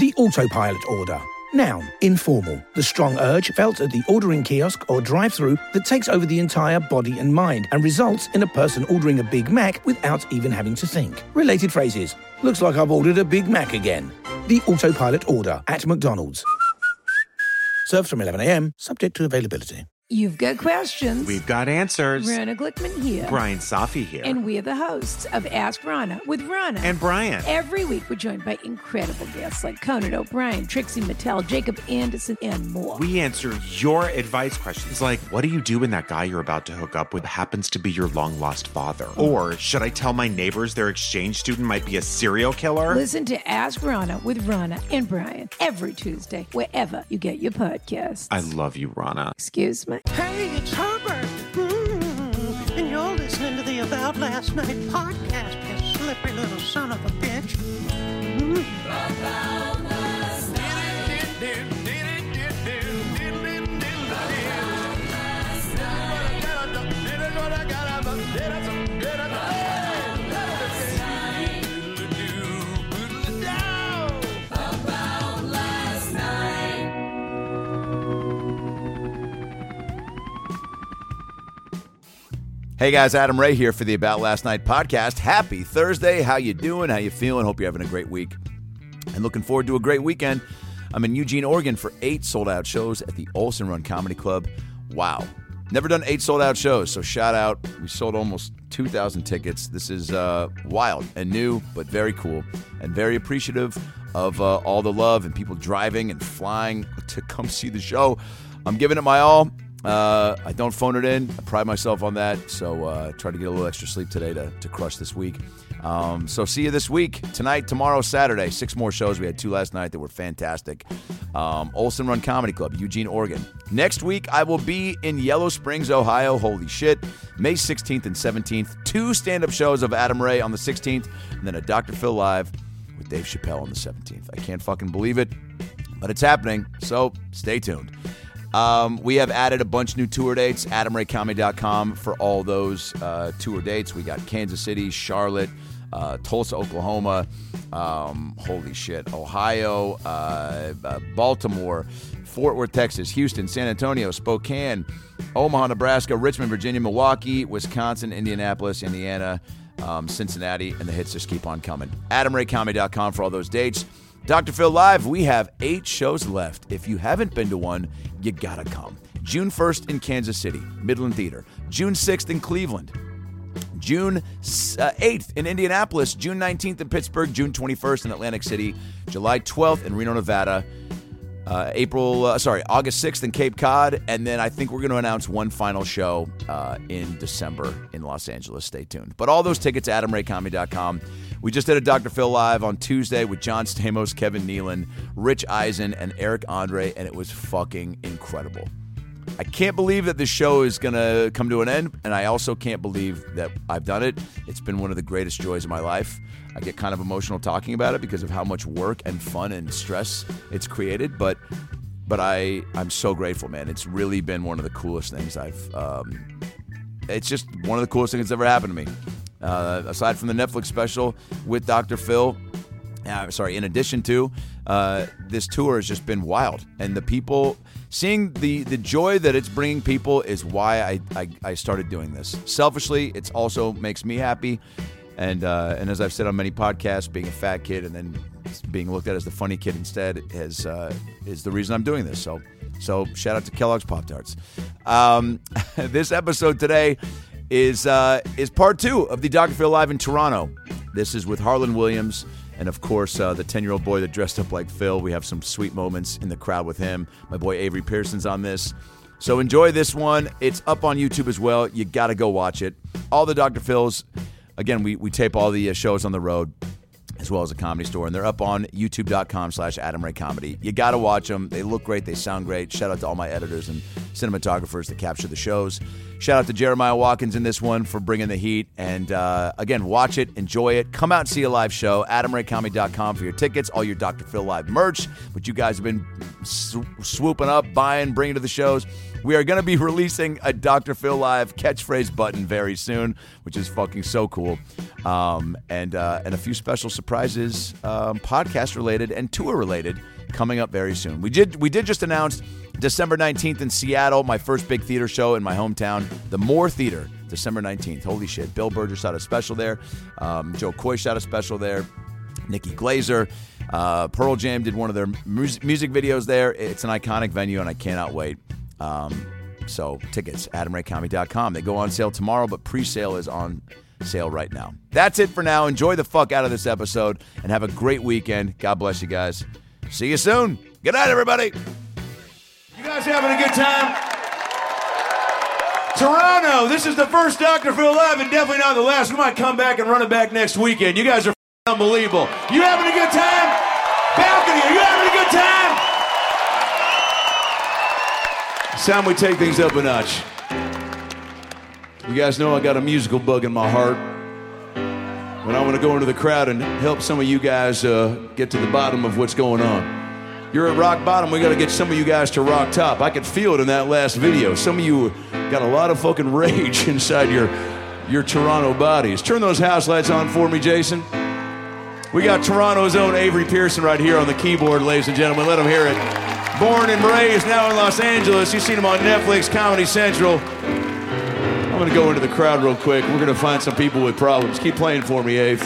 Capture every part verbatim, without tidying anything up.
The autopilot order. Noun, informal. The strong urge felt at the ordering kiosk or drive-thru that takes over the entire body and mind and results in a person ordering a Big Mac without even having to think. Related phrases. Looks like I've ordered a Big Mac again. The autopilot order at McDonald's. Served from eleven a.m., subject to availability. You've got questions. We've got answers. Rana Glickman here. Brian Safi here. And we're the hosts of Ask Rana with Rana. And Brian. Every week we're joined by incredible guests like Conan O'Brien, Trixie Mattel, Jacob Anderson, and more. We answer your advice questions like, what do you do when that guy you're about to hook up with happens to be your long-lost father? Or, should I tell my neighbors their exchange student might be a serial killer? Listen to Ask Rana with Rana and Brian every Tuesday, wherever you get your podcasts. I love you, Rana. Excuse me. Hey, it's Herbert. Mm-hmm. And you're listening to the About Last Night podcast, you slippery little son of a bitch. Mm-hmm. About last night. Hey guys, Adam Ray here for the About Last Night podcast. Happy Thursday. How you doing? How you feeling? Hope you're having a great week. And looking forward to a great weekend. I'm in Eugene, Oregon for eight sold-out shows at the Olson Run Comedy Club. Wow. Never done eight sold-out shows, so shout out. We sold almost two thousand tickets. This is uh, wild and new, but very cool and very appreciative of uh, all the love and people driving and flying to come see the show. I'm giving it my all. Uh, I don't phone it in. I pride myself on that. So uh, try to get a little extra sleep today to, to crush this week. Um, so see you this week. Tonight, tomorrow, Saturday. Six more shows. We had two last night that were fantastic. Um, Olson Run Comedy Club, Eugene, Oregon. Next week, I will be in Yellow Springs, Ohio. Holy shit. May sixteenth and seventeenth. Two stand-up shows of Adam Ray on the sixteenth. And then a Doctor Phil Live with Dave Chappelle on the seventeenth. I can't fucking believe it. But it's happening. So stay tuned. Um, we have added a bunch of new tour dates, adam ray comedy dot com for all those uh, tour dates. We got Kansas City, Charlotte, uh, Tulsa, Oklahoma, um, holy shit, Ohio, uh, uh, Baltimore, Fort Worth, Texas, Houston, San Antonio, Spokane, Omaha, Nebraska, Richmond, Virginia, Milwaukee, Wisconsin, Indianapolis, Indiana, um, Cincinnati, and the hits just keep on coming. adam ray comedy dot com for all those dates. Doctor Phil Live, we have eight shows left. If you haven't been to one, you gotta come. June first in Kansas City, Midland Theater. June sixth in Cleveland. June eighth in Indianapolis. June nineteenth in Pittsburgh. June twenty-first in Atlantic City. July twelfth in Reno, Nevada. Uh, April, uh, sorry, August sixth in Cape Cod. And then I think we're going to announce one final show uh, in December in Los Angeles. Stay tuned. But all those tickets, adam ray comedy dot com. We just did a Doctor Phil Live on Tuesday with John Stamos, Kevin Nealon, Rich Eisen, and Eric Andre, and it was fucking incredible. I can't believe that this show is going to come to an end, and I also can't believe that I've done it. It's been one of the greatest joys of my life. I get kind of emotional talking about it because of how much work and fun and stress it's created, but but I, I'm so grateful, man. It's really been one of the coolest things I've... Um, it's just one of the coolest things that's ever happened to me. Uh, aside from the Netflix special with Doctor Phil, uh, sorry, in addition to, uh, this tour has just been wild. And the people, seeing the, the joy that it's bringing people is why I, I, I started doing this. Selfishly, it also makes me happy. And uh, and as I've said on many podcasts, being a fat kid and then being looked at as the funny kid instead is, uh, is the reason I'm doing this. So, so shout out to Kellogg's Pop-Tarts. Um, this episode today is uh, is part two of the Doctor Phil Live in Toronto. This is with Harlan Williams and, of course, uh, the ten-year-old boy that dressed up like Phil. We have some sweet moments in the crowd with him. My boy Avery Pearson's on this. So enjoy this one. It's up on YouTube as well. You got to go watch it. All the Doctor Phils, again, we, we tape all the uh, shows on the road as well as a Comedy Store, and they're up on youtube.com slash Adam Ray Comedy. You got to watch them. They look great. They sound great. Shout out to all my editors and cinematographers that capture the shows. Shout out to Jeremiah Watkins in this one for bringing the heat. And uh, again, watch it, enjoy it. Come out and see a live show. adam ray comedy dot com for your tickets, all your Doctor Phil Live merch, which you guys have been sw- swooping up, buying, bringing to the shows. We are going to be releasing a Doctor Phil Live catchphrase button very soon, which is fucking so cool. um, and uh, and a few special surprises, um, podcast related and tour related, coming up very soon. We did we did just announce December nineteenth in Seattle, my first big theater show in my hometown, the Moore Theater, December nineteenth. Holy shit. Bill Burgess shot a special there. Um, Joe Coy shot a special there. Nikki Glazer. Uh, Pearl Jam did one of their mus- music videos there. It's an iconic venue, and I cannot wait. Um, so tickets, adam ray comedy dot com. They go on sale tomorrow, but pre-sale is on sale right now. That's it for now. Enjoy the fuck out of this episode, and have a great weekend. God bless you guys. See you soon. Good night, everybody. You guys having a good time? Toronto, this is the first Doctor Phil Live and definitely not the last. We might come back and run it back next weekend. You guys are unbelievable. You having a good time? Balcony, are you having a good time? It's time we take things up a notch. You guys know I got a musical bug in my heart. But I want to go into the crowd and help some of you guys uh, get to the bottom of what's going on. You're at rock bottom, we got to get some of you guys to rock top. I could feel it in that last video. Some of you got a lot of fucking rage inside your, your Toronto bodies. Turn those house lights on for me, Jason. We got Toronto's own Avery Pearson right here on the keyboard, ladies and gentlemen. Let him hear it. Born and raised, now in Los Angeles. You've seen him on Netflix, Comedy Central. I'm going to go into the crowd real quick. We're going to find some people with problems. Keep playing for me, Ave.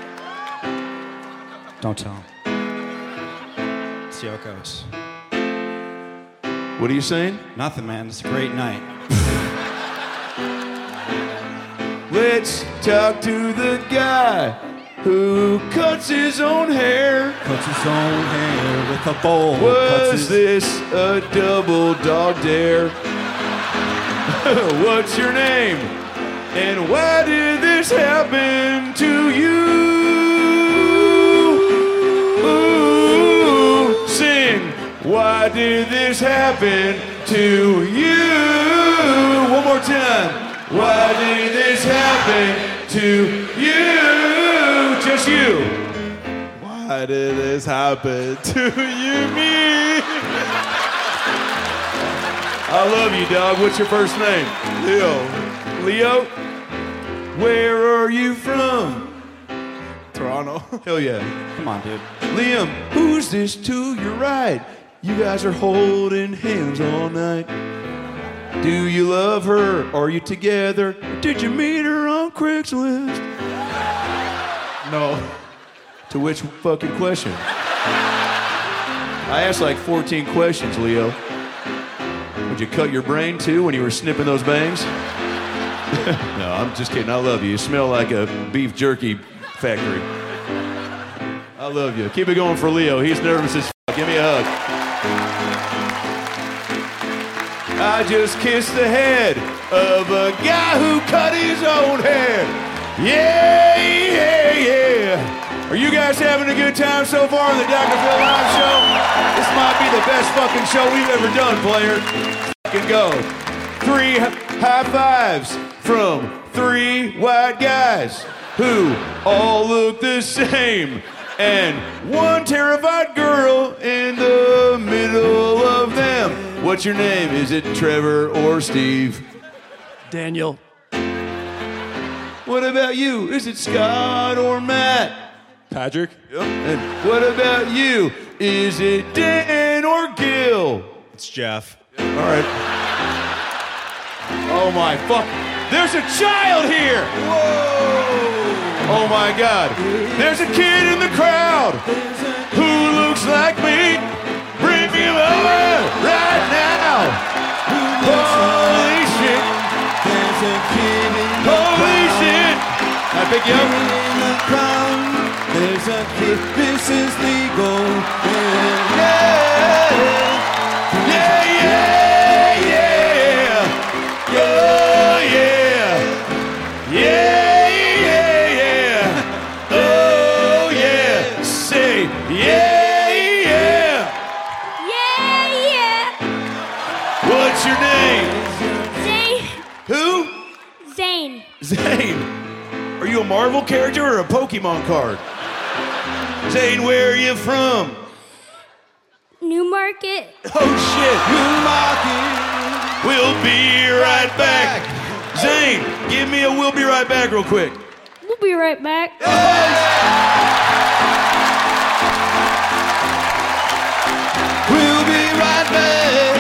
Don't tell him. See how it goes. What are you saying? Nothing, man. It's a great night. Let's talk to the guy who cuts his own hair. Cuts his own hair with a bowl. Was his... this a double dog dare? What's your name? And why did this happen to you? Ooh, sing. Why did this happen to you? One more time. Why did this happen to you? Just you. Why did this happen to you, me? I love you, dog. What's your first name? Leo. Leo? Where are you from? Toronto. Hell yeah. Come on, dude. Liam, who's this to your right? You guys are holding hands all night. Do you love her? Are you together? Or did you meet her on Craigslist? No. To which fucking question? I asked like fourteen questions, Leo. Would you cut your brain too when you were snipping those bangs? No, I'm just kidding. I love you. You smell like a beef jerky factory. I love you. Keep it going for Leo. He's nervous as fuck. Give me a hug. I just kissed the head of a guy who cut his own hair. Yeah, yeah, yeah. Are you guys having a good time so far on the Doctor Phil Live show? This might be the best fucking show we've ever done, player. Fucking go. Three high fives from three white guys who all look the same. And one terrified girl in the middle of them. What's your name? Is it Trevor or Steve? Daniel. What about you? Is it Scott or Matt? Patrick. Yep. And what about you? Is it Dan or Gil? It's Jeff. All right. Oh my fuck. There's a child here. Whoa. Oh my God. There's a kid in the crowd who looks like me. Bring him over right now. Holy shit. There's a kid in the Holy shit. Can I pick you up? In the crowd. There's a kid. This is legal. Yeah. Yeah, yeah, yeah. Oh, yeah. Yeah, yeah, yeah. Oh, yeah. Say, yeah, yeah. Yeah, yeah. What's your name? Zane. Who? Zane. Zane. Are you a Marvel character or a Pokemon card? Zane, where are you from? Newmarket. Oh, shit. Newmarket. We'll be right back. Zane, give me a we'll be right back real quick. We'll be right back. We'll be right back.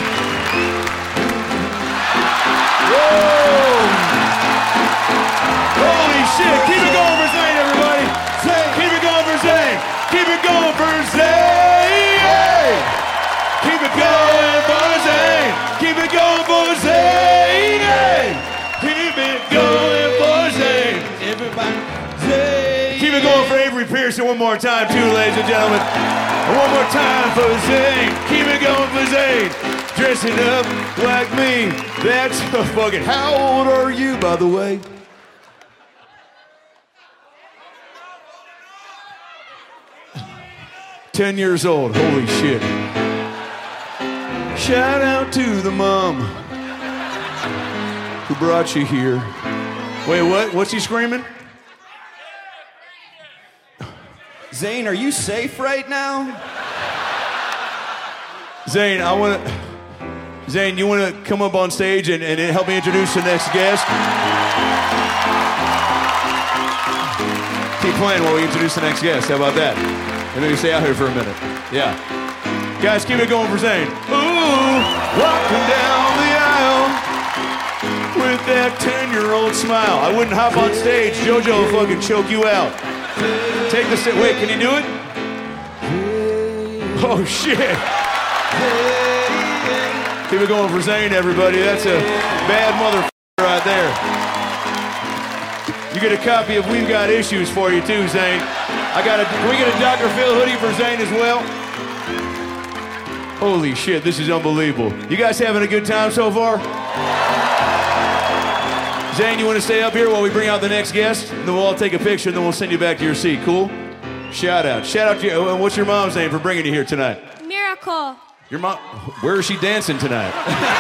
Whoa! Holy shit! Keep it going for Zane, everybody. Zane. Keep it going for Zane. Keep it going for Zane. Keep it going for Zane. Keep it going for Zane. Keep it going for Zane. Everybody, Zane. Keep it going for Avery Pearson one more time, too, ladies and gentlemen. One more time for Zane. Keep it going for Zane. Dressing up like me. That's a fucking. How old are you, by the way? Ten years old. Holy shit. Shout out to the mom who brought you here. Wait, what? What's he screaming? Zane, are you safe right now? Zane, I want to. Zane, you want to come up on stage and, and help me introduce the next guest? Keep playing while we introduce the next guest. How about that? And maybe stay out here for a minute. Yeah. Guys, keep it going for Zane. Ooh, walking down the aisle with that ten-year-old smile. I wouldn't hop on stage. JoJo will fucking choke you out. Take the st- Wait, can you do it? Oh, shit. Keep it going for Zane, everybody. That's a bad motherfucker right there. You get a copy of We've Got Issues for you, too, Zane. I got a, can we get a Doctor Phil hoodie for Zane as well? Holy shit, this is unbelievable. You guys having a good time so far? Zane, you want to stay up here while we bring out the next guest? And then we'll all take a picture, and then we'll send you back to your seat. Cool? Shout out. Shout out to you. Uh, What's your mom's name for bringing you here tonight? Miracle. Your mom? Where is she dancing tonight?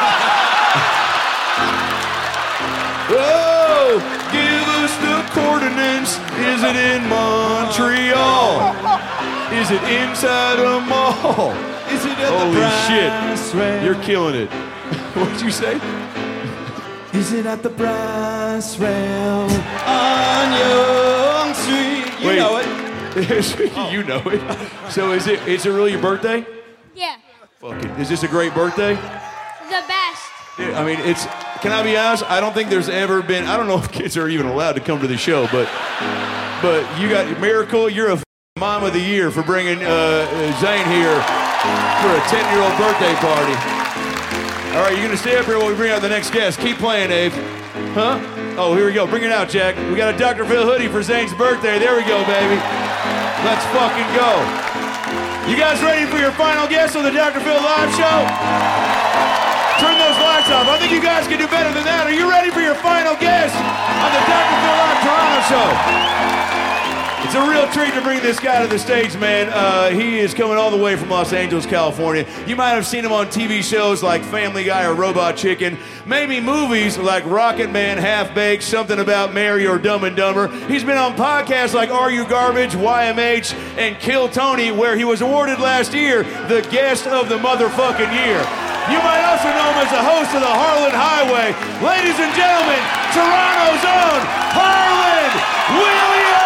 Whoa! Give us the coordinates. Is it in Montreal? Is it inside a mall? Is it at Holy the brass shit. rail? You're killing it. What'd you say? Is it at the brass rail on Young Street? You Wait. know it. You know it. So is it is it really your birthday? Yeah. Fuck it. Is this a great birthday? The best. Yeah, I mean, it's, can I be honest? I don't think there's ever been, I don't know if kids are even allowed to come to the show, but but you got, Miracle, you're a f- mom of the year for bringing uh, Zane here for a ten-year-old birthday party. All right, you're going to stay up here while we bring out the next guest. Keep playing, Abe. Huh? Oh, here we go. Bring it out, Jack. We got a Doctor Phil hoodie for Zane's birthday. There we go, baby. Let's fucking go. You guys ready for your final guest on the Doctor Phil live show? Turn those lights off. I think you guys can do better than that. Are you ready for your final guest on the Doctor Phil Live Toronto show? It's a real treat to bring this guy to the stage, man. Uh, he is coming all the way from Los Angeles, California. You might have seen him on T V shows like Family Guy or Robot Chicken. Maybe movies like Rocket Man, Half Baked, Something About Mary, or Dumb and Dumber. He's been on podcasts like Are You Garbage, Y M H, and Kill Tony, where he was awarded last year the Guest of the Motherfucking Year. You might also know him as the host of the Harlan Highway. Ladies and gentlemen, Toronto's own Harlan Williams!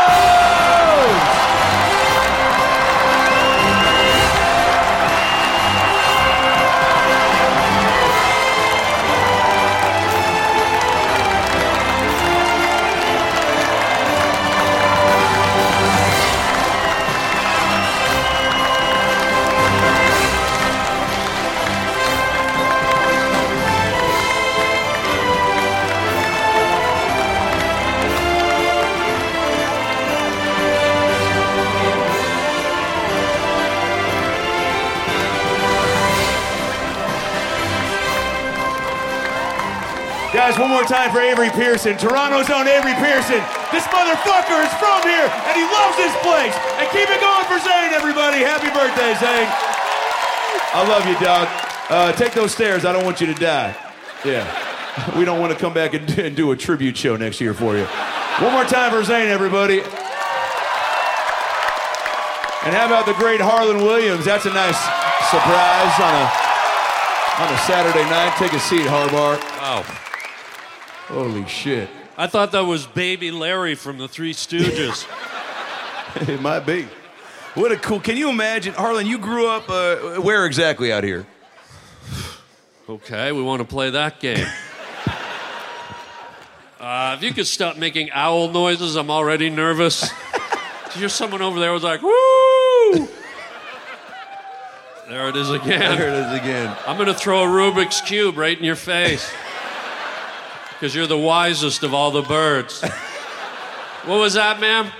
Guys, one more time for Avery Pearson, Toronto's own Avery Pearson. This motherfucker is from here, and he loves this place. And keep it going for Zane, everybody. Happy birthday, Zane. I love you, dog. Uh, take those stairs. I don't want you to die. Yeah. We don't want to come back and, and do a tribute show next year for you. One more time for Zane, everybody. And how about the great Harlan Williams? That's a nice surprise on a on a Saturday night. Take a seat, Harbar. Oh. Holy shit. I thought that was Baby Larry from the Three Stooges. It might be. What a cool... Can you imagine... Harlan, you grew up uh, where exactly out here? Okay, we want to play that game. Uh, if you could stop making owl noises, I'm already nervous. Did you hear someone over there was like, woo! There it is again. There it is again. I'm going to throw a Rubik's Cube right in your face. Because you're the wisest of all the birds. What was that, ma'am?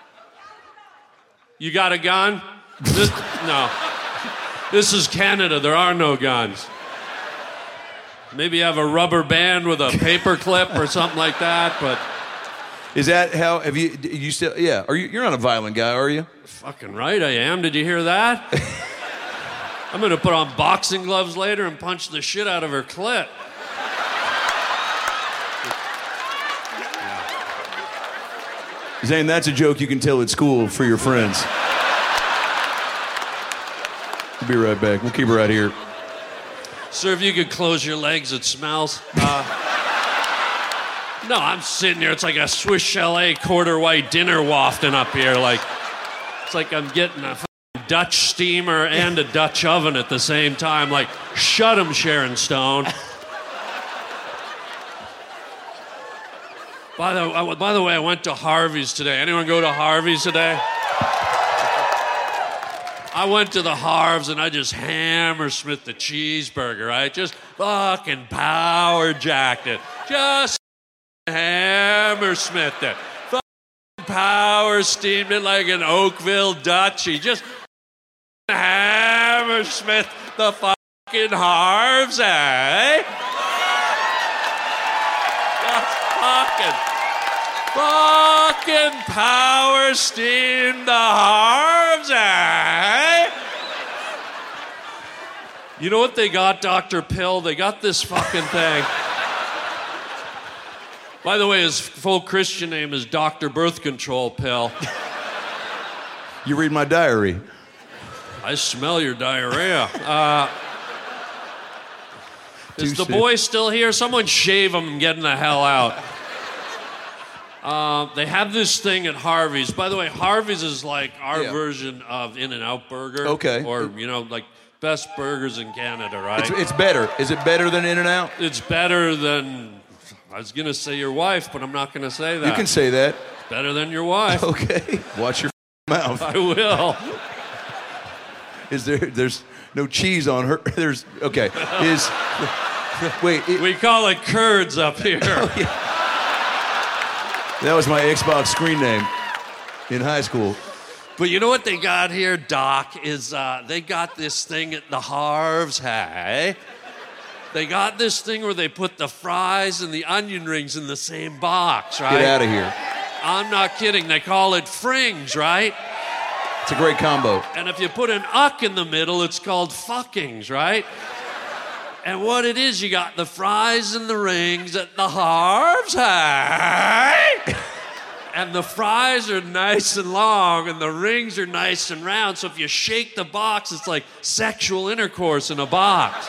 You got a gun? This, no. This is Canada. There are no guns. Maybe you have a rubber band with a paper clip or something like that, but... Is that how... Have you... You still... Yeah. Are you... You're not a violent guy, are you? Fucking right I am. Did you hear that? I'm going to put on boxing gloves later and punch the shit out of her clit. Zane, that's a joke you can tell at school for your friends. We'll be right back. We'll keep her right here. Sir, if you could close your legs, it smells. Uh, no, I'm sitting here. It's like a Swiss Chalet quarter white dinner wafting up here. Like, it's like I'm getting a Dutch steamer and a Dutch oven at the same time. Like, shut 'em, Sharon Stone. By the, by the way, I went to Harvey's today. Anyone go to Harvey's today? I went to the Harv's and I just hammersmith the cheeseburger. I just fucking power jacked it. Just hammersmith it. Fucking power steamed it like an Oakville Dutchie. Just hammersmith the fucking Harv's, eh? Just fucking... Fucking power steam the Harv's, eh? You know what they got, Doctor Pill? They got this fucking thing. By the way, his full Christian name is Doctor Birth Control Pill. You read my diary. I smell your diarrhea. Uh, is the Too boy still here? Someone shave him and get him the hell out. Uh, they have this thing at Harvey's. By the way, Harvey's is like our Yeah. version of In-N-Out Burger. Okay. Or, you know, like best burgers in Canada, right? It's, it's better. Is it better than In-N-Out? It's better than, I was going to say your wife, but I'm not going to say that. You can say that. Better than your wife. Okay. Watch your mouth. I will. Is there, there's no cheese on her. There's, okay. Is, wait. It, We call it curds up here. Oh, yeah. That was my Xbox screen name in high school. But you know what they got here, Doc, is uh, they got this thing at the Harv's, hey? They got this thing where they put the fries and the onion rings in the same box, right? Get out of here. I'm not kidding. They call it frings, right? It's a great combo. And if you put an uck in the middle, it's called fuckings, right? And what it is, you got the fries and the rings at the Harv's, hey? And the fries are nice and long, and the rings are nice and round, so if you shake the box, it's like sexual intercourse in a box.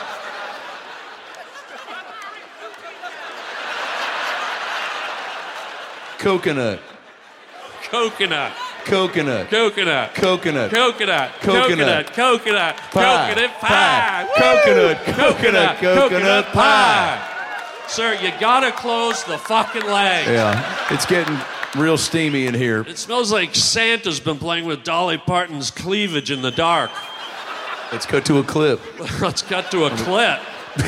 Coconut. Coconut. Coconut. Coconut. Coconut. Coconut. Coconut. Coconut. Pie. Coconut pie. Pie. Coconut. Coconut. Coconut pie. Sir, you gotta close the fucking legs. Yeah, it's getting real steamy in here. It smells like Santa's been playing with Dolly Parton's cleavage in the dark. Let's cut to a clip. Let's cut to a clip.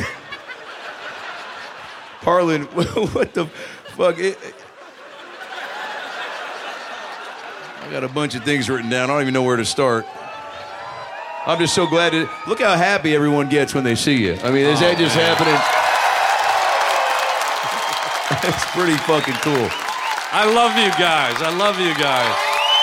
Harlan, what the fuck? It, I got a bunch of things written down. I don't even know where to start. I'm just so glad to look how happy everyone gets when they see you. I mean, is that just happening? It's pretty fucking cool. I love you guys. I love you guys.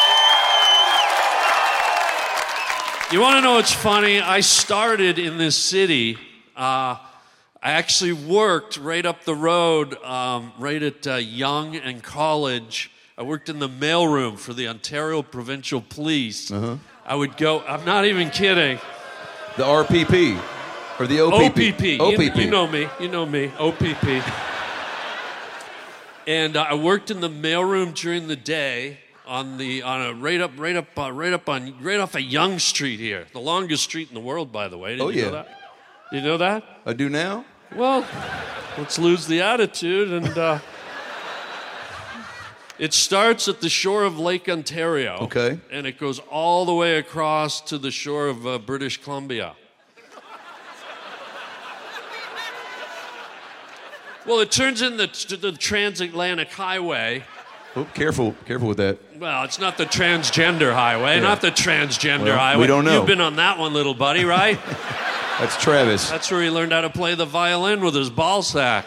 You want to know what's funny? I started in this city. Uh, I actually worked right up the road, um, right at uh, Yonge and College. I worked in the mailroom for the Ontario Provincial Police. Uh-huh. I would go, I'm not even kidding. The R P P or the O P P? O P P. O P P. You, you know me. You know me. O P P. And uh, I worked in the mailroom during the day on the on a right up right up uh, right up on right off of Yonge Street here, the longest street in the world, by the way. Did Oh, you yeah. know that? Did you know that? I do now? Well, let's lose the attitude and. Uh, It starts at the shore of Lake Ontario. Okay. And it goes all the way across to the shore of uh, British Columbia. Well, it turns into the, the transatlantic highway. Oh, careful, careful with that. Well, it's not the transgender highway, Yeah. not the transgender Well, we highway. don't know. You've been on that one, little buddy, right? That's Travis. That's where he learned how to play the violin with his ball sack.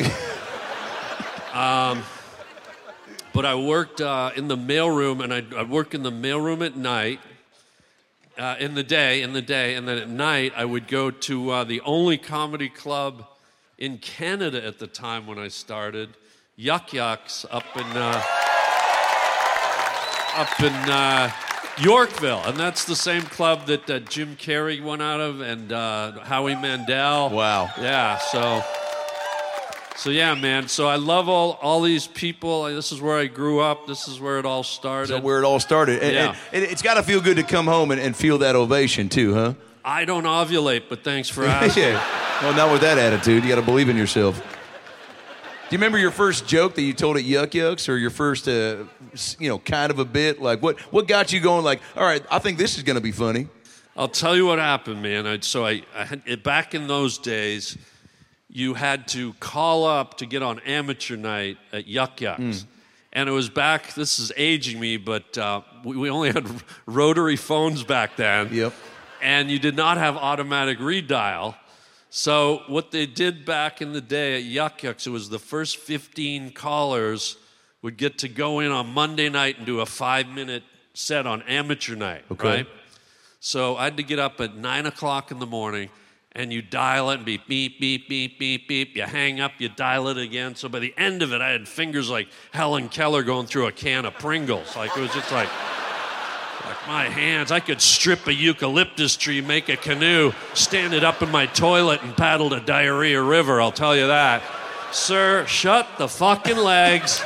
um, but I worked uh, in the mailroom, and I'd, I'd work in the mailroom at night, uh, in the day, in the day, and then at night I would go to uh, the only comedy club in Canada at the time when I started, Yuck Yucks, up in uh, up in uh, Yorkville, and that's the same club that uh, Jim Carrey went out of, and uh, Howie Mandel. Wow. Yeah. So. So yeah, man. So I love all all these people. This is where I grew up. This is where it all started. So where it all started. And, Yeah. and it- it's got to feel good to come home and, and feel that ovation too, huh? I don't ovulate, but thanks for asking. Yeah. Well, not with that attitude. You got to believe in yourself. Do you remember your first joke that you told at Yuck Yucks, or your first, uh, s- you know, kind of a bit? Like, what what got you going? Like, all right, I think this is going to be funny. I'll tell you what happened, man. I, so I, I had, back in those days, you had to call up to get on amateur night at Yuck Yucks. And it was back, this is aging me, but uh, we, we only had rotary phones back then. Yep. And you did not have automatic redial. So what they did back in the day at Yuck Yucks, it was the first fifteen callers would get to go in on Monday night and do a five-minute set on amateur night, Okay. right? So I had to get up at nine o'clock in the morning, and you dial it and be beep, beep, beep, beep, beep. You hang up, you dial it again. So by the end of it, I had fingers like Helen Keller going through a can of Pringles. Like, it was just like, like my hands. I could strip a eucalyptus tree, make a canoe, stand it up in my toilet, and paddle to Diarrhea River, I'll tell you that. Sir, shut the fucking legs.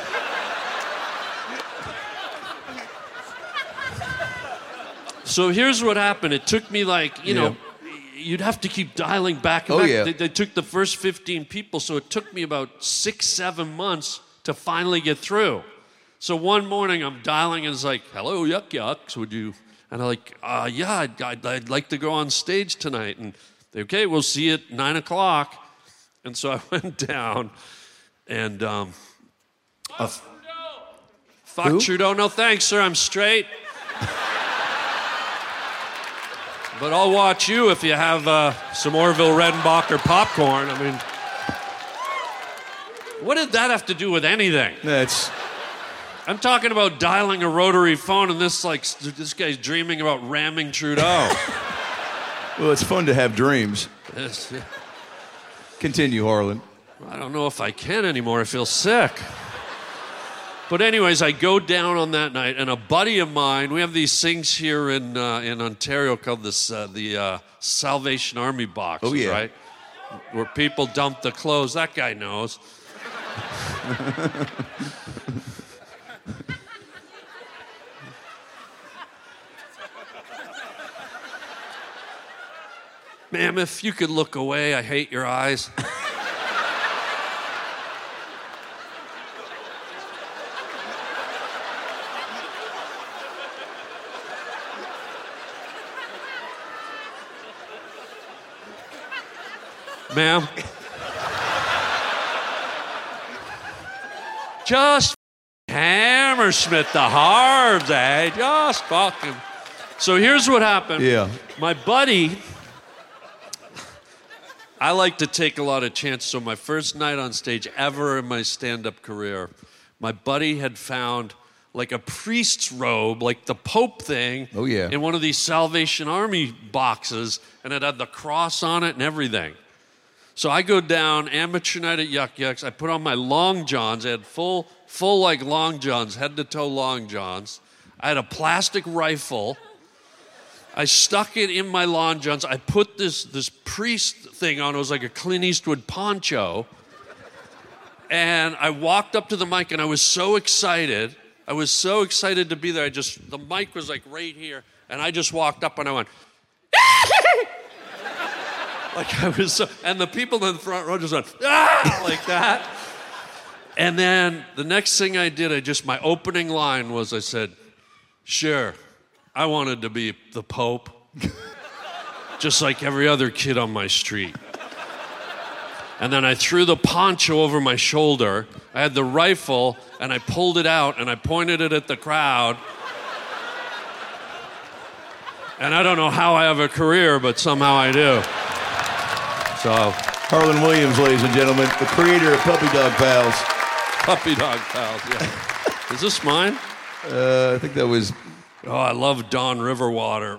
So here's what happened. It took me like, you know, you'd have to keep dialing back and Oh, back. yeah. They, they took the first fifteen people, so it took me about six, seven months to finally get through. So one morning I'm dialing and it's like, hello, Yuck Yucks, would you? And I'm like, uh, yeah, I'd, I'd, I'd like to go on stage tonight. And they, okay, we'll see you at nine o'clock. And so I went down and, um, uh, fuck Who? Trudeau. No thanks, sir, I'm straight. But I'll watch you if you have uh, some Orville Redenbacher popcorn. I mean, what did that have to do with anything? That's I'm talking about dialing a rotary phone, and this like this guy's dreaming about ramming Trudeau. well, it's fun to have dreams. This- Continue, Harlan. I don't know if I can anymore. I feel sick. But anyways, I go down on that night, and a buddy of mine, we have these things here in uh, in Ontario called this, uh, the uh, Salvation Army boxes, Oh, yeah. right? Where people dump the clothes. That guy knows. Ma'am, if you could look away, I hate your eyes. Ma'am. Just Hammersmith the Harvs, eh? Just fucking. So here's what happened. Yeah. My buddy, I like to take a lot of chances. So my first night on stage ever in my stand-up career, my buddy had found like a priest's robe, like the Pope thing, Oh, yeah. in one of these Salvation Army boxes, and it had the cross on it and everything. So I go down, amateur night at Yuck Yucks. I put on my long johns. I had full, full like long johns, head to toe long johns. I had a plastic rifle. I stuck it in my long johns. I put this this priest thing on. It was like a Clint Eastwood poncho. And I walked up to the mic, and I was so excited. I was so excited to be there. I just, the mic was like right here, and I just walked up and I went, like I was so, and the people in the front row just went, ah, like that. And then the next thing I did, I just, my opening line was, I said, sure, I wanted to be the Pope, just like every other kid on my street. And then I threw the poncho over my shoulder. I had the rifle, and I pulled it out, and I pointed it at the crowd. And I don't know how I have a career, but somehow I do. So, Harlan Williams, ladies and gentlemen, the creator of Puppy Dog Pals. Puppy Dog Pals, yeah. Is this mine? Uh, I think that was... Oh, I love Dawn River water.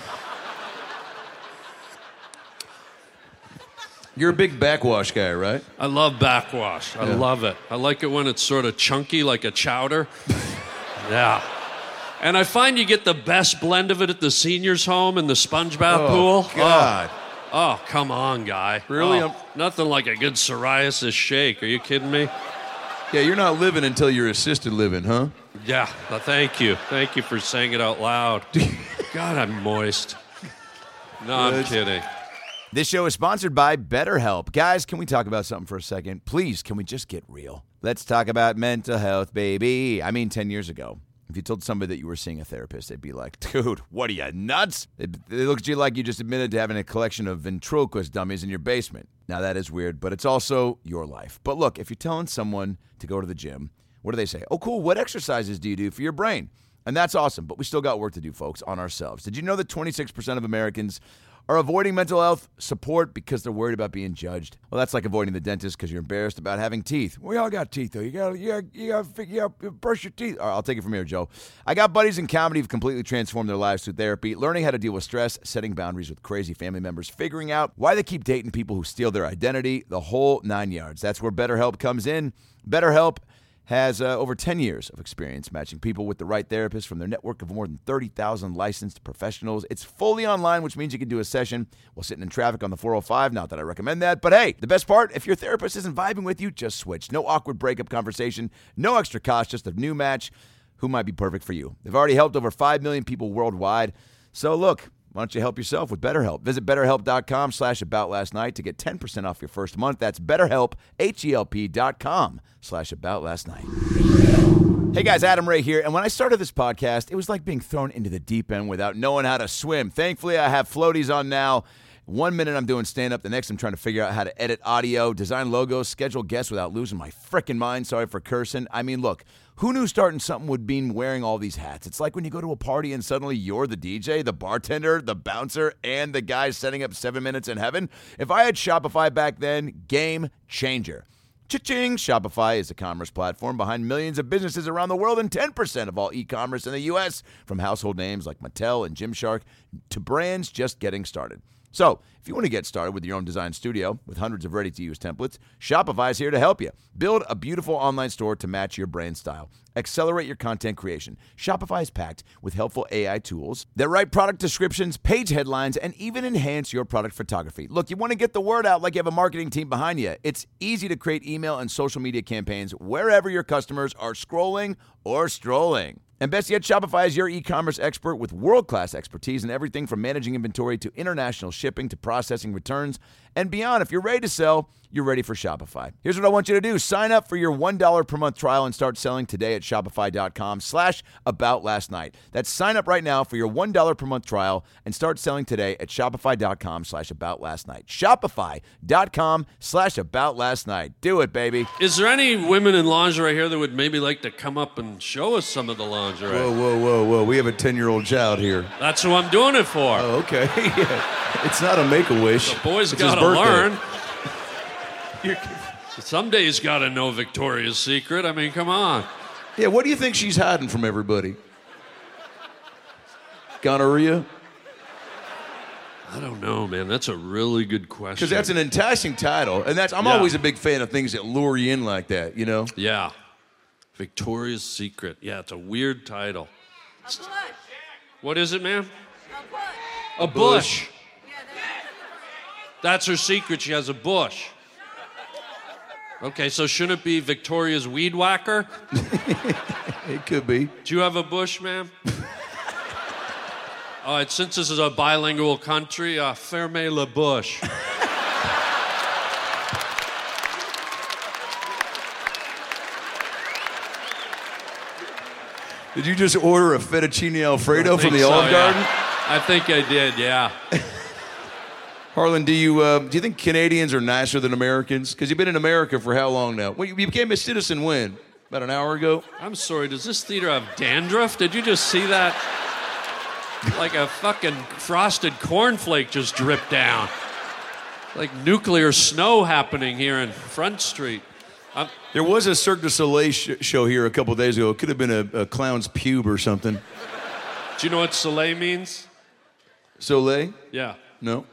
You're a big backwash guy, right? I love backwash. I Yeah. love it. I like it when it's sort of chunky, like a chowder. Yeah. And I find you get the best blend of it at the seniors' home in the sponge bath Oh, pool. God. Oh. Oh, come on, guy. Really? Oh, nothing like a good psoriasis shake. Are you kidding me? Yeah, you're not living until you're assisted living, huh? Yeah, well, thank you. Thank you for saying it out loud. God, I'm moist. No, I'm Good. kidding. This show is sponsored by BetterHelp. Guys, can we talk about something for a second? Please, can we just get real? Let's talk about mental health, baby. I mean, ten years ago, if you told somebody that you were seeing a therapist, they'd be like, dude, what are you, nuts? They, they look at you like you just admitted to having a collection of ventriloquist dummies in your basement. Now, that is weird, but it's also your life. But look, if you're telling someone to go to the gym, what do they say? Oh, cool, what exercises do you do for your brain? And that's awesome, but we still got work to do, folks, on ourselves. Did you know that twenty-six percent of Americans are avoiding mental health support because they're worried about being judged? Well, that's like avoiding the dentist because you're embarrassed about having teeth. We all got teeth, though. You got you got you got you got to brush your teeth. All right, I'll take it from here, Joe. I got buddies in comedy who've completely transformed their lives through therapy, learning how to deal with stress, setting boundaries with crazy family members, figuring out why they keep dating people who steal their identity, the whole nine yards. That's where BetterHelp comes in. BetterHelp has uh, over ten years of experience matching people with the right therapist from their network of more than thirty thousand licensed professionals. It's fully online, which means you can do a session while sitting in traffic on the four oh five. Not that I recommend that, but hey, the best part, if your therapist isn't vibing with you, just switch. No awkward breakup conversation, no extra cost, just a new match who might be perfect for you. They've already helped over five million people worldwide. So look, why don't you help yourself with BetterHelp? Visit BetterHelp.com slash About Last Night to get ten percent off your first month. That's BetterHelp, H-E-L-P dot com slash About Last Night. Hey guys, Adam Ray here. And when I started this podcast, it was like being thrown into the deep end without knowing how to swim. Thankfully, I have floaties on now. One minute I'm doing stand-up, the next I'm trying to figure out how to edit audio, design logos, schedule guests without losing my frickin' mind. Sorry for cursing. I mean, look, who knew starting something would mean wearing all these hats? It's like when you go to a party and suddenly you're the D J, the bartender, the bouncer, and the guy setting up seven minutes in heaven. If I had Shopify back then, game changer. Cha-ching! Shopify is a commerce platform behind millions of businesses around the world and ten percent of all e-commerce in the U S, from household names like Mattel and Gymshark to brands just getting started. So, if you want to get started with your own design studio with hundreds of ready-to-use templates, Shopify is here to help you. Build a beautiful online store to match your brand style. Accelerate your content creation. Shopify is packed with helpful A I tools that write product descriptions, page headlines, and even enhance your product photography. Look, you want to get the word out like you have a marketing team behind you. It's easy to create email and social media campaigns wherever your customers are scrolling or strolling. And best yet, Shopify is your e-commerce expert with world-class expertise in everything from managing inventory to international shipping to processing returns and beyond. If you're ready to sell, you're ready for Shopify. Here's what I want you to do. Sign up for your one dollar per month trial and start selling today at shopify.com slash about last night. That's sign up right now for your one dollar per month trial and start selling today at shopify.com slash about last night. Shopify.com slash about last night. Do it, baby. Is there any women in lingerie here that would maybe like to come up and show us some of the lingerie? Whoa, whoa, whoa, whoa. We have a ten-year-old child here. That's who I'm doing it for. Oh, okay. Yeah. It's not a make-a-wish. The boy's It's his got to birthday. learn. Someday he's got to know Victoria's Secret. I mean, come on. Yeah, what do you think she's hiding from everybody? Gonorrhea? I don't know, man. That's a really good question. Because that's an enticing title, and that's I'm Yeah. always a big fan of things that lure you in like that, you know? Yeah. Victoria's Secret. Yeah, it's a weird title. A bush. What is it, man? A bush. A bush. Yeah, that's That's her secret. She has a bush. Okay, so shouldn't it be Victoria's Weed Whacker? It could be. Do you have a bush, ma'am? All right, since this is a bilingual country, uh, fermez le bush. Did you just order a fettuccine Alfredo from the so, Olive yeah. Garden? I think I did, yeah. Harlan, do you uh, do you think Canadians are nicer than Americans? Because you've been in America for how long now? Well, you became a citizen when? About an hour ago? I'm sorry, does this theater have dandruff? Did you just see that? Like a fucking frosted cornflake just dripped down. Like nuclear snow happening here in Front Street. I'm... There was a Cirque du Soleil sh- show here a couple of days ago. It could have been a, a clown's pube or something. Do you know what Soleil means? Soleil? Yeah. No.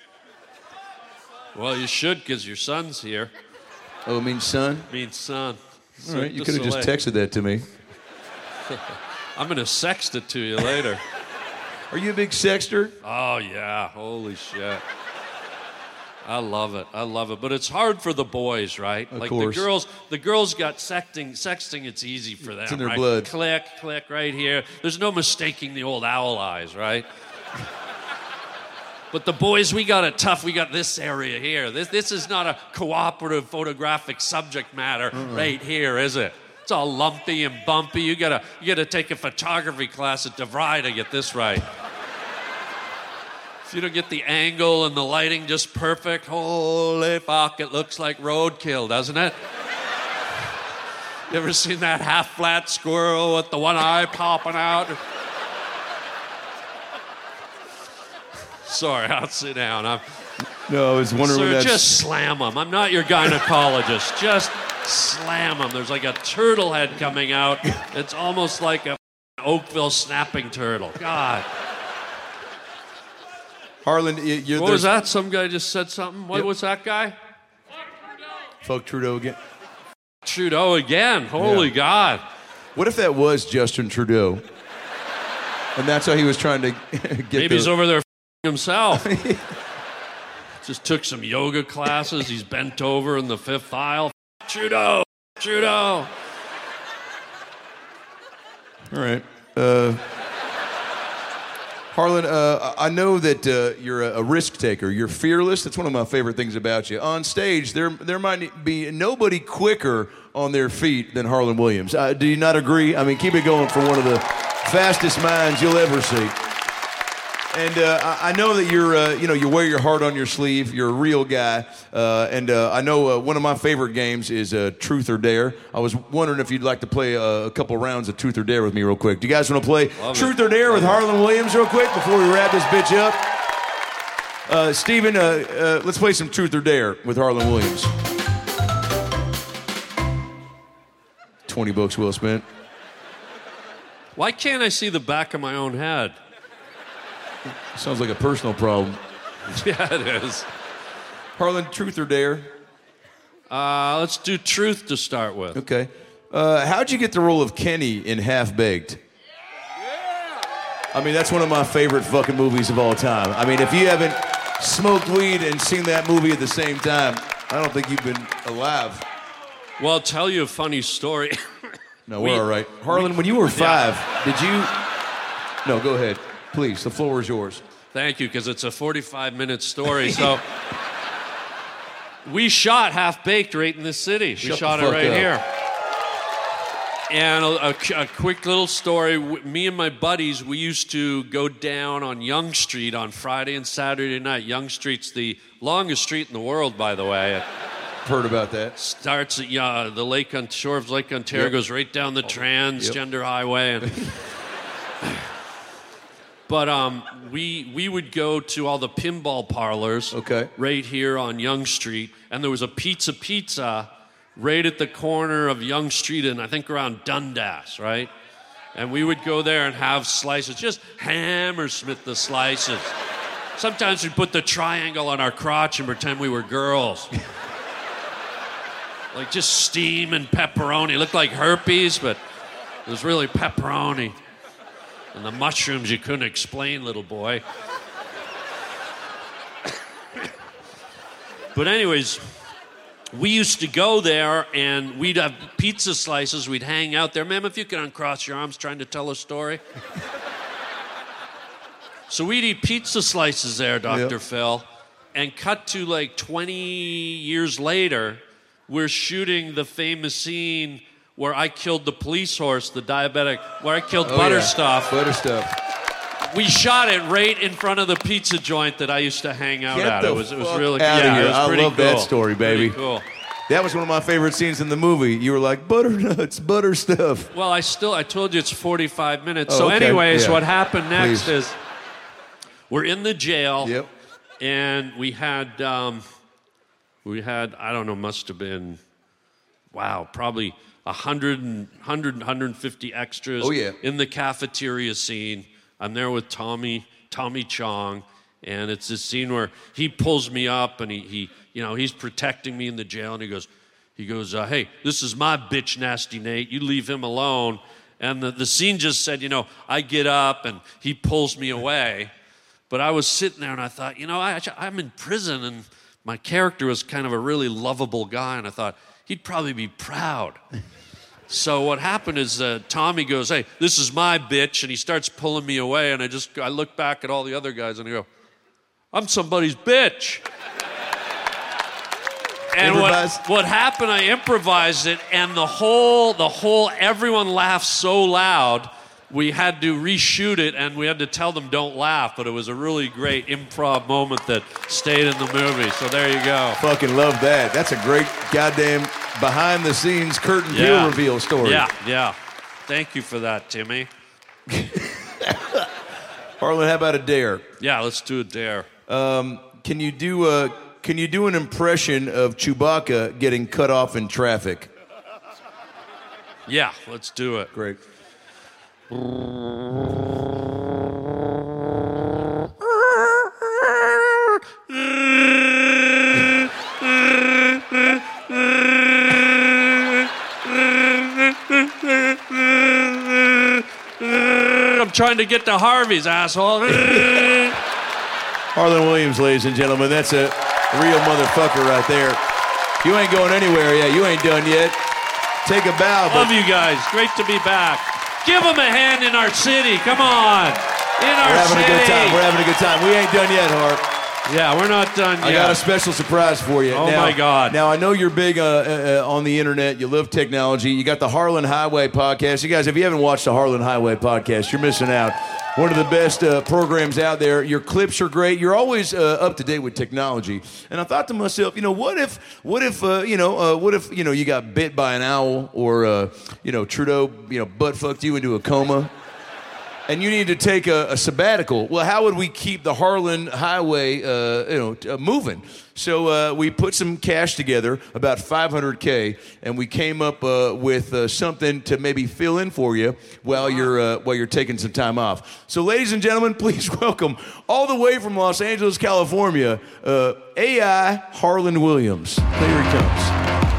Well, you should, because your son's here. Oh, it means son? It means son. All right, you could have just texted that to me. I'm going to sext it to you later. Are you a big sexter? Oh, yeah. Holy shit. I love it. I love it. But it's hard for the boys, right? Of like course. the girls, the girls got sexting. Sexting, it's easy for them. It's in their right? blood. Click, click right here. There's no mistaking the old owl eyes, right? But the boys, we got it tough. We got this area here. This this is not a cooperative photographic subject matter Uh-uh. right here, is it? It's all lumpy and bumpy. You gotta you gotta take a photography class at DeVry to get this right. If you don't get the angle and the lighting just perfect, holy fuck, it looks like roadkill, doesn't it? You ever seen that half-flat squirrel with the one eye popping out? Sorry, I'll sit down. I'm, No, I was wondering Sir, when that's... just slam them. I'm not your gynecologist. Just slam them. There's like a turtle head coming out. It's almost like a Oakville snapping turtle. God. Harlan, y- you're... What was there's- that? Some guy just said something? What Yep. was that guy? Fuck Trudeau again. Trudeau again. Holy Yeah. God. What if that was Justin Trudeau? And that's how he was trying to get Maybe the... he's over there himself. Just took some yoga classes. He's bent over in the fifth aisle. Trudeau. Trudeau. All right. Uh, Harlan, uh, I know that uh, you're a, a risk taker. You're fearless. That's one of my favorite things about you. On stage, there there might be nobody quicker on their feet than Harlan Williams. Uh, do you not agree? I mean, keep it going for one of the fastest minds you'll ever see. And uh, I I know that you're, uh, you know, you wear your heart on your sleeve. You're a real guy. Uh, and uh, I know uh, one of my favorite games is uh, Truth or Dare. I was wondering if you'd like to play a, a couple rounds of Truth or Dare with me real quick. Do you guys want to play Love Truth it. or Dare with Harlan Williams real quick before we wrap this bitch up? Uh, Steven, uh, uh, let's play some Truth or Dare with Harlan Williams. twenty bucks well spent. Why can't I see the back of my own head? Sounds like a personal problem. Yeah, it is. Harlan, Truth or Dare? Uh, let's do truth to start with. Okay. Uh, how'd you get the role of Kenny in Half Baked? I mean, that's one of my favorite fucking movies of all time. I mean, if you haven't smoked weed and seen that movie at the same time, I don't think you've been alive. Well, I'll tell you a funny story. No, We- we're all right. Harlan, when you were five, did you... No, go ahead. Please, the floor is yours. Thank you, because it's a forty-five minute story. So we shot Half Baked right in the city. Shut we the shot it fuck right up. here. And a, a- a quick little story. W- Me and my buddies, we used to go down on Yonge Street on Friday and Saturday night. Yonge Street's the longest street in the world, by the way. It Heard about that. starts at uh, the lake on shore of Lake Ontario, Yep. goes right down the transgender highway. And But um, we we would go to all the pinball parlors Okay. right here on Yonge Street, and there was a Pizza Pizza right at the corner of Yonge Street and I think around Dundas, right? And we would go there and have slices, just hammersmith the slices. Sometimes we'd put the triangle on our crotch and pretend we were girls. Like just steam and pepperoni. It looked like herpes, but it was really pepperoni. And the mushrooms you couldn't explain, little boy. But anyways, we used to go there, and we'd have pizza slices. We'd hang out there. Ma'am, if you could uncross your arms trying to tell a story. So we'd eat pizza slices there, Doctor Yep. Phil, and cut to like twenty years later, we're shooting the famous scene where I killed the police horse, the diabetic, where I killed Oh, Butterstuff. Yeah. Butterstuff. We shot it right in front of the pizza joint that I used to hang out Get at. the It was it was fuck really outta yeah, here. it was I pretty love cool. that story, baby. Pretty cool. That was one of my favorite scenes in the movie. You were like, butternuts, butter stuff. Well, I still I told you it's forty-five minutes. Oh, so okay. anyways, Yeah. what happened next Please. is we're in the jail. Yep. And we had um, we had I don't know, must have been wow, probably a hundred and hundred hundred fifty extras Oh, yeah. in the cafeteria scene. I'm there with Tommy Tommy Chong, and it's this scene where he pulls me up and he he you know he's protecting me in the jail, and he goes he goes uh, hey, this is my bitch Nasty Nate, you leave him alone. And the, the scene just said, you know, I get up and he pulls me away. But I was sitting there and I thought, you know, I, I'm in prison and my character was kind of a really lovable guy, and I thought he'd probably be proud. So what happened is uh, Tommy goes, hey, this is my bitch, and he starts pulling me away, and I just I look back at all the other guys and I go, I'm somebody's bitch. And what, what happened, I improvised it, and the whole, the whole, everyone laughed so loud, we had to reshoot it, and we had to tell them don't laugh, but it was a really great improv moment that stayed in the movie, so there you go. Fucking love that. That's a great goddamn behind-the-scenes curtain Yeah. peel reveal story. Yeah, yeah. Thank you for that, Timmy. Harlan, how about a dare? Yeah, let's do a dare. Um, can you do a Can you do an impression of Chewbacca getting cut off in traffic? Yeah, let's do it. Great. I'm trying to get to Harvey's, asshole. Harlan Williams, ladies and gentlemen, that's a real motherfucker right there. You ain't going anywhere yet. You ain't done yet. Take a bow. Love you guys. Great to be back. Give them a hand in our city. Come on. In our We're having city. a good time. We're having a good time. We ain't done yet, Hart. Yeah, we're not done yet. I got a special surprise for you. Oh, now, my God. Now, I know you're big uh, uh, on the internet. You love technology. You got the Harlan Highway podcast. You guys, if you haven't watched the Harlan Highway podcast, you're missing out. One of the best uh, programs out there. Your clips are great. You're always uh, up to date with technology. And I thought to myself, you know, what if, what if, uh, you know, uh, what if, you know, you got bit by an owl, or, uh, you know, Trudeau, you know, butt fucked you into a coma, and you need to take a, a sabbatical. Well, how would we keep the Harlan Highway, uh, you know, uh, moving? So uh, we put some cash together, about five hundred K, and we came up uh, with uh, something to maybe fill in for you while you're uh, while you're taking some time off. So, ladies and gentlemen, please welcome all the way from Los Angeles, California, uh, A I Harlan Williams. Here he comes.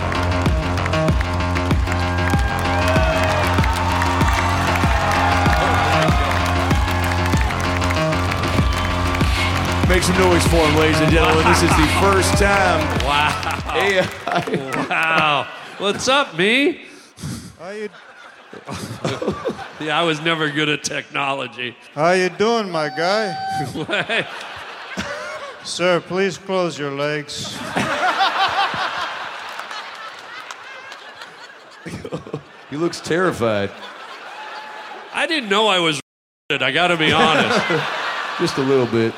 Make some noise for him, ladies and gentlemen. This is the first time. Wow. A I. Wow. What's up, me? How you, Yeah, I was never good at technology. how you doing, my guy? Sir, please close your legs. He looks terrified. I didn't know I was I gotta be honest. Just a little bit.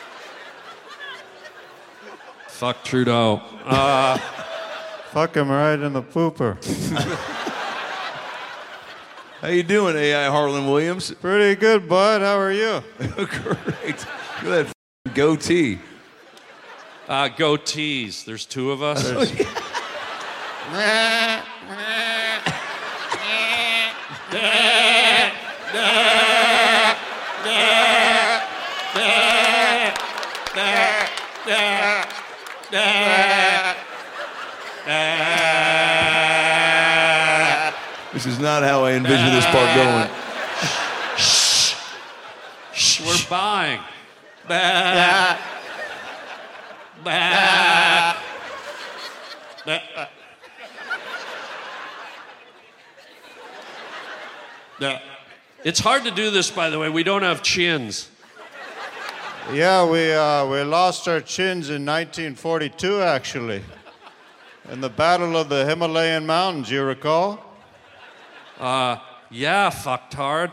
Fuck Trudeau. Uh, Fuck him right in the pooper. How you doing, A I Harlan Williams? Pretty good, bud. How are you? Great. Look at that f***ing goatee. uh, goatees. There's two of us. This is not how I envision this part going. Shh, we're buying. Bah. Bah. Uh, uh, it's hard to do this, by the way. We don't have chins. Yeah, we, uh, we lost our chins in nineteen forty-two, actually. In the Battle of the Himalayan Mountains, you recall? Uh, yeah, fucktard.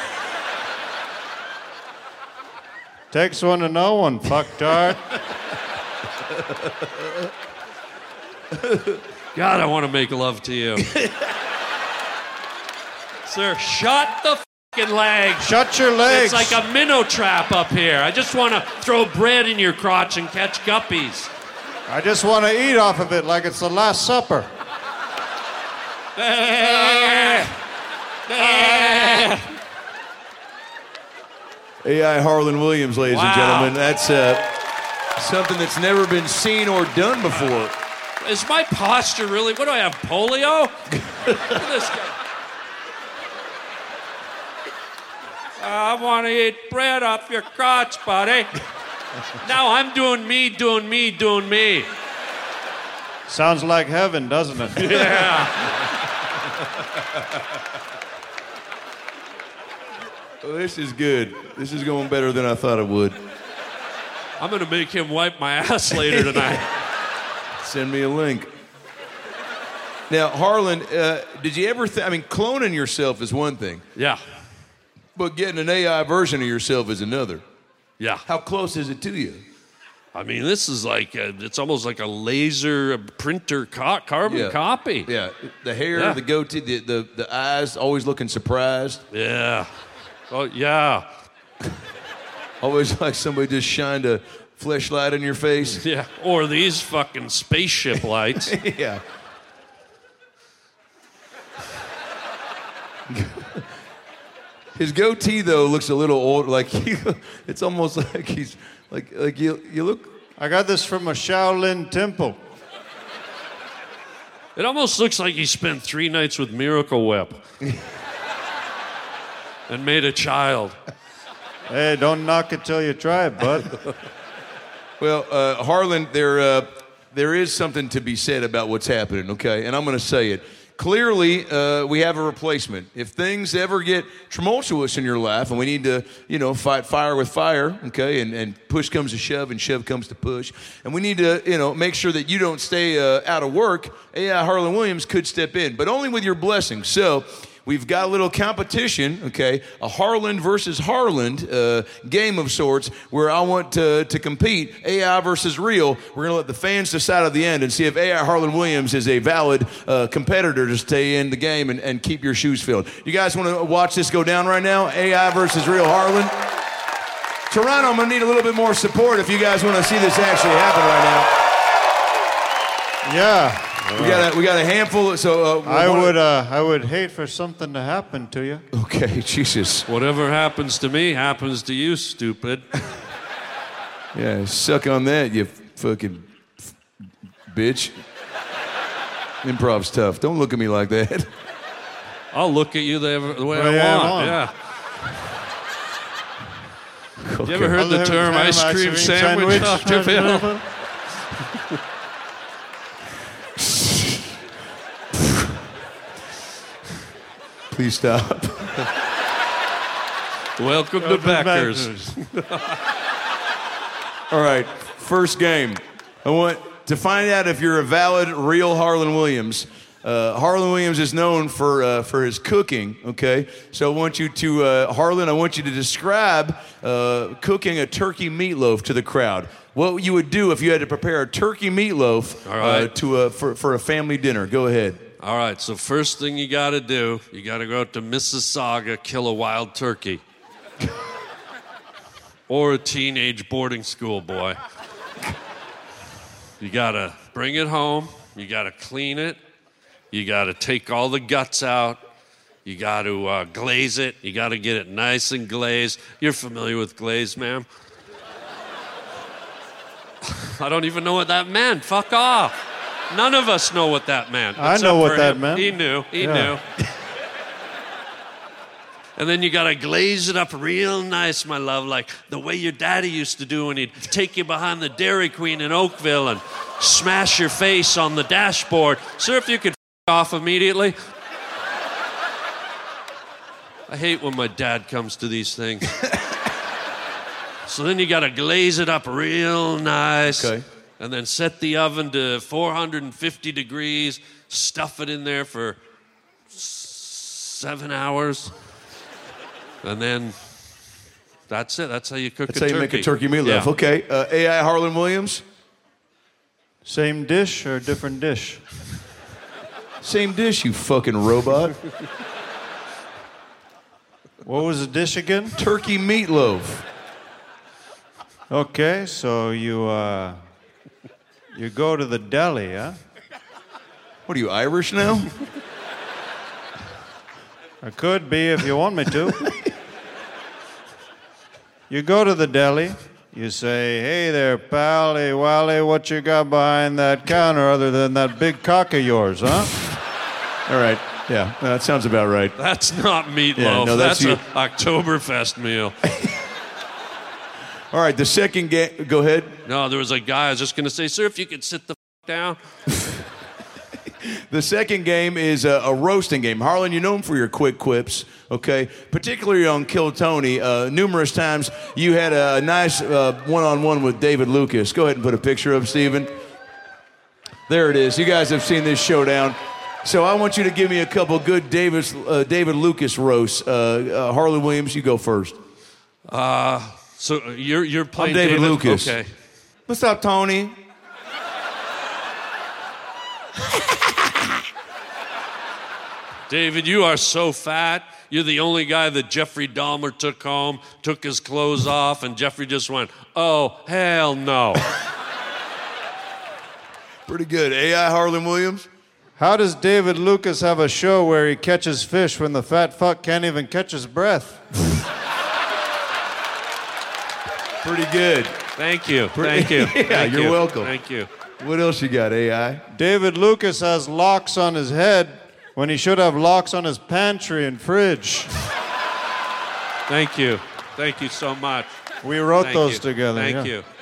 Takes one to know one, fucktard. God, I want to make love to you. Sir, shut the fucking legs. Shut your legs. It's like a minnow trap up here. I just want to throw bread in your crotch and catch guppies. I just want to eat off of it like it's the Last Supper. A I Harlan Williams, ladies Wow. and gentlemen. That's uh, something that's never been seen or done before. Is my posture really? What do I have, polio? Look at this guy. I want to eat bread off your crotch, buddy. Now I'm doing me, doing me, doing me. Sounds like heaven, doesn't it? Yeah. Well, this is good. This is going better than I thought it would. I'm going to make him wipe my ass later tonight. Send me a link. Now, Harlan, uh, did you ever think, I mean, cloning yourself is one thing. Yeah. But getting an A I version of yourself is another. Yeah. How close is it to you? I mean, this is like, a, it's almost like a laser printer co- carbon Yeah. copy. Yeah. The hair, Yeah. the goatee, the, the, the eyes, always looking surprised. Yeah. Oh, yeah. Always like somebody just shined a fleshlight in your face. Yeah. Or these fucking spaceship lights. Yeah. His goatee though looks a little old. Like he, it's almost like he's like like you you look. I got this from a Shaolin temple. It almost looks like he spent three nights with Miracle Whip and made a child. Hey, don't knock it till you try it, bud. Well, uh, Harlan, there uh, there is something to be said about what's happening. Okay, and I'm going to say it. Clearly, uh, we have a replacement. If things ever get tumultuous in your life and we need to, you know, fight fire with fire, okay, and, and push comes to shove and shove comes to push, and we need to, you know, make sure that you don't stay uh, out of work, A I Harlan Williams could step in, but only with your blessing. So we've got a little competition, okay, a Harlan versus Harlan uh, game of sorts where I want to, to compete, A I versus real. We're going to let the fans decide at the end and see if A I Harlan Williams is a valid uh, competitor to stay in the game and, and keep your shoes filled. You guys want to watch this go down right now? A I versus real Harlan. Toronto, I'm going to need a little bit more support if you guys want to see this actually happen right now. Yeah. We got a, we got a handful. So uh, I would uh, I would hate for something to happen to you. Okay, Jesus. Whatever happens to me happens to you, stupid. Yeah, suck on that, you fucking f- bitch. Improv's tough. Don't look at me like that. I'll look at you the, the way Well, I yeah, want. I want. Yeah. Okay. You ever heard the term ice cream sandwich, Doctor Phil? Please stop. Welcome to Becker's. All right, first game. I want to find out if you're a valid, real Harlan Williams. Uh, Harlan Williams is known for uh, for his cooking, okay? So I want you to, uh, Harlan, I want you to describe uh, cooking a turkey meatloaf to the crowd. What you would do if you had to prepare a turkey meatloaf All right. uh, to a, for, for a family dinner. Go ahead. All right, so first thing you got to do, you got to go out to Mississauga, kill a wild turkey. Or a teenage boarding school boy. You got to bring it home. You got to clean it. You got to take all the guts out. You got to uh, glaze it. You got to get it nice and glazed. You're familiar with glaze, ma'am? I don't even know what that meant. Fuck off. None of us know what that meant. I except know what for that him. meant. He knew. He Yeah. knew. And then you gotta glaze it up real nice, my love, like the way your daddy used to do when he'd take you behind the Dairy Queen in Oakville and smash your face on the dashboard. Sir, if you could f- off immediately. I hate when my dad comes to these things. So then you gotta glaze it up real nice. Okay. And then set the oven to four hundred fifty degrees, stuff it in there for seven hours. And then that's it. That's how you cook That's a how turkey. you make a turkey meatloaf. Yeah. Okay. Uh, A I Harlan Williams? Same dish or different dish? Same dish, you fucking robot. What was the dish again? Turkey meatloaf. Okay, so you uh, you go to the deli, huh? What are you, Irish now? I could be if you want me to. You go to the deli, you say, hey there, pally wally, what you got behind that counter other than that big cock of yours, huh? All right. Yeah, that sounds about right. That's not meatloaf. Yeah, no, that's that's you. an Oktoberfest meal. All right, the second game. Go ahead. No, there was a guy, I was just going to say, sir, if you could sit the f- down. The second game is a, a roasting game. Harlan, you're known for your quick quips, okay? Particularly on Kill Tony. Uh, numerous times you had a nice uh, one-on-one with David Lucas. Go ahead and put a picture up, Steven. There it is. You guys have seen this showdown. So I want you to give me a couple good David, uh, David Lucas roasts. Uh, uh, Harlan Williams, you go first. Uh, so you're, you're playing I'm David, Lucas. Okay. What's up, Tony? David, you are so fat. You're the only guy that Jeffrey Dahmer took home, took his clothes off, and Jeffrey just went, oh, hell no. Pretty good. A I Harlan Williams? How does David Lucas have a show where he catches fish when the fat fuck can't even catch his breath? Pretty good. Thank you. Thank you. Yeah, Thank you're you. welcome. Thank you. What else you got, A I? David Lucas has locks on his head when he should have locks on his pantry and fridge. Thank you. Thank you so much. We wrote Thank those you. together. Thank yeah. you.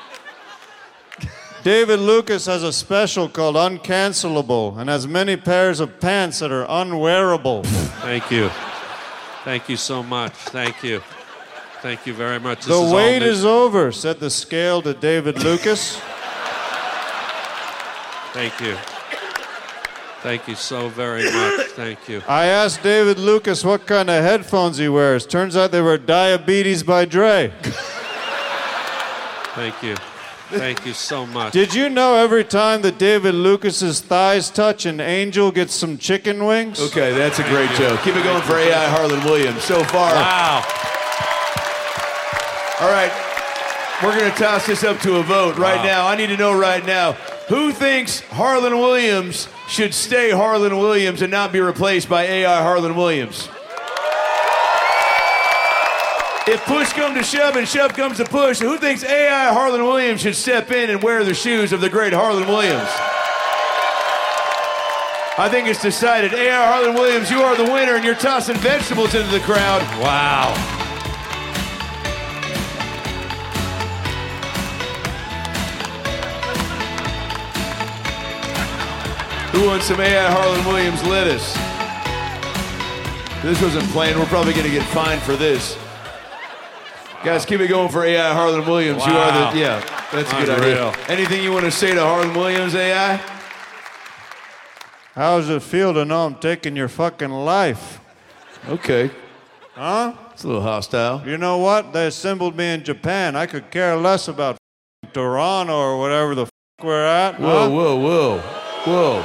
David Lucas has a special called Uncancelable and has many pairs of pants that are unwearable. Thank you. Thank you so much. Thank you. Thank you very much. This The is all wait new. is over, said the scale to David Lucas. Thank you. Thank you so very much. Thank you. I asked David Lucas what kind of headphones he wears. Turns out they were Diabetes by Dre. Thank you. Thank you so much. Did you know every time that David Lucas's thighs touch, an angel gets some chicken wings? Okay, that's a great joke. Keep it going for A I Harlan Williams. So far. Wow. All right, we're going to toss this up to a vote right Wow. now. I need to know right now, who thinks Harlan Williams should stay Harlan Williams and not be replaced by A I Harlan Williams? If push comes to shove and shove comes to push, who thinks A I Harlan Williams should step in and wear the shoes of the great Harlan Williams? I think it's decided. A I Harlan Williams, you are the winner, and you're tossing vegetables into the crowd. Wow. Who wants some A I Harlan Williams lettuce? This wasn't planned. We're probably going to get fined for this. Guys, keep it going for A I Harlan Williams. You are Wow. the, yeah, that's a good Unreal. idea. Anything you want to say to Harlan Williams, A I? How does it feel to know I'm taking your fucking life? Okay. Huh? It's a little hostile. You know what? They assembled me in Japan. I could care less about Toronto or whatever the fuck we're at. Whoa, huh? whoa, whoa, whoa.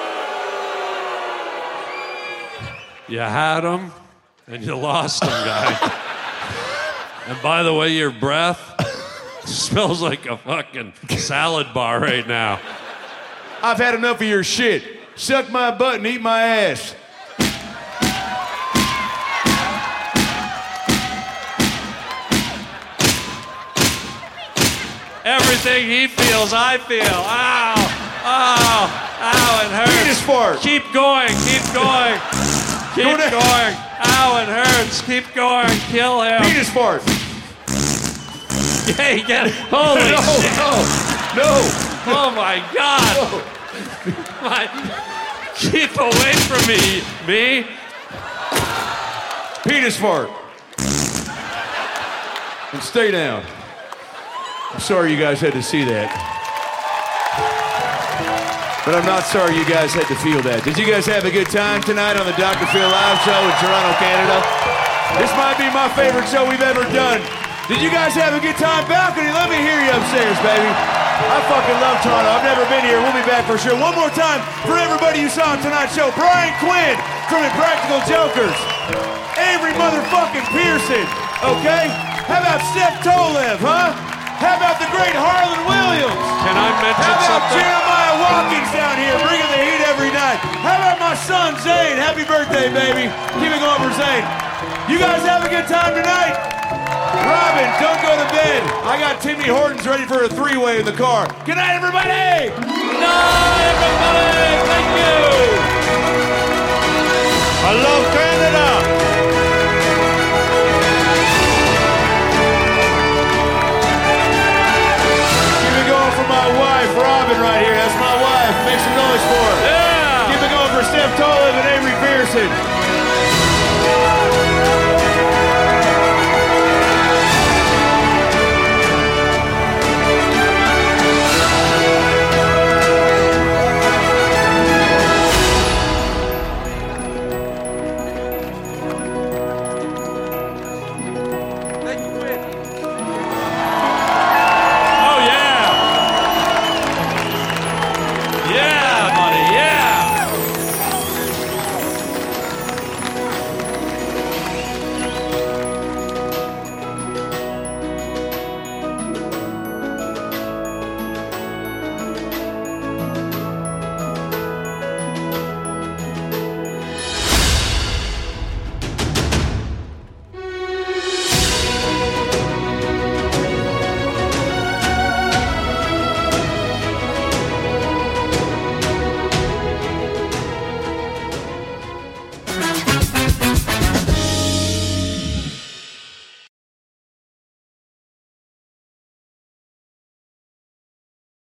You had him, and you lost him, guy. And by the way, your breath smells like a fucking salad bar right now. I've had enough of your shit. Suck my butt and eat my ass. Everything he feels, I feel. Ow, ow, ow, it hurts. Penis fart. Keep going, keep going, keep Go down. going. Ow, it hurts. Keep going. Kill him. Penis fart. Yeah, get it. Holy no, shit. no, no. Oh, my God. No. My, keep away from me, me. Penis fart. And stay down. I'm sorry you guys had to see that. But I'm not sorry you guys had to feel that. Did you guys have a good time tonight on the Doctor Phil Live show in Toronto, Canada? This might be my favorite show we've ever done. Did you guys have a good time? Balcony, let me hear you upstairs, baby. I fucking love Toronto. I've never been here. We'll be back for sure. One more time for everybody you saw on tonight's show. Brian Quinn from Impractical Jokers. Avery motherfucking Pearson, okay? How about Steph Tolev, huh? How about the great Harlan Williams? Can I mention How about something? Jeremiah Watkins down here, bringing the heat every night? How about my son Zane? Happy birthday, baby. Keep it going for Zane. You guys have a good time tonight? Robin, don't go to bed. I got Timmy Hortons ready for a three-way in the car. Good night, everybody! Good night, everybody! Thank you! I love Canada! Going for my wife, Robin, right here. That's my wife. Make some noise for her. Yeah! Keep it going for Steph Tolev and Avery Pearson.